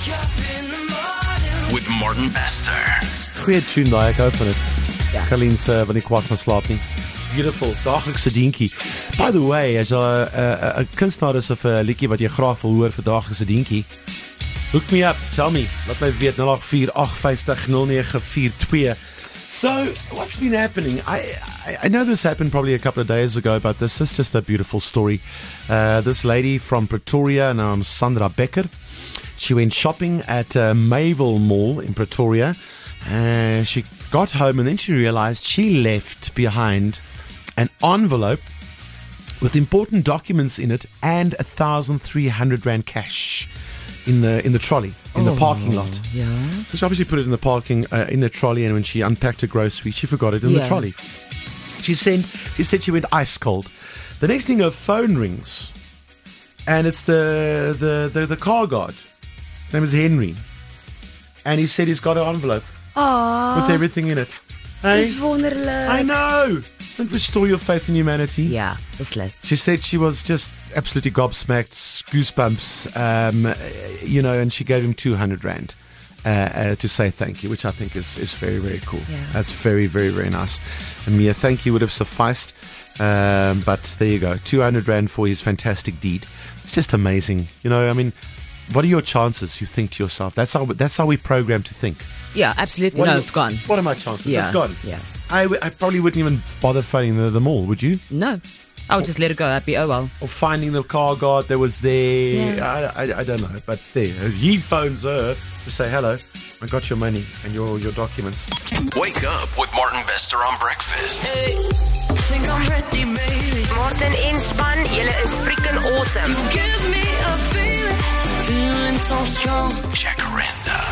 With Martin Bester. Goeie tune daai, ek hou van dit. Ja. Colleen se wanneer kwart van slaap nie. Beautiful, daaglikse dientjie. By the way, as jy 'n kunstenaar is of 'n liedjie wat jy graag wil hoor vir daaglikse dientjie, hook me up, tell me. Laat my weet 0848500942. So, what's been happening? I know this happened probably a couple of days ago, but this is just a beautiful story. This lady from Pretoria, named Sandra Becker, she went shopping at Mayville Mall in Pretoria. She got home and then she realized she left behind an envelope with important documents in it and 1,300 Rand cash in the trolley, in the parking lot. Yeah. So she obviously put it in the parking, in the trolley, and when she unpacked her groceries, she forgot it in the trolley. She said she went ice cold. The next thing, her phone rings, and it's the car guard. His name is Henry, and he said he's got an envelope with everything in it. Hey? Dis wonderlik. I know. Don't restore your faith in humanity. Ja, beslis. She said she was just absolutely gobsmacked, goosebumps, and she gave him 200 Rand to say thank you, which I think is very, very cool. Yeah. That's very, very, very nice. And Mia, thank you would have sufficed, but there you go, 200 Rand for his fantastic deed. It's just amazing. What are your chances, you think to yourself? That's how we program to think. Ja, absolutely. No, it's gone. What are my chances? Yeah. It's gone. Yeah. I probably wouldn't even bother phoning the mall, would you? No. I would just let it go. I'd be, oh well. Or finding the car guard that was there. Yeah. I don't know, but there. He phones her to say, hello, I got your money and your documents. Wake up with Martin Bester on breakfast. Hey, think I'm ready, baby. Martin en Span, julle is freaking awesome. Give me a feeling so strong. Jacaranda.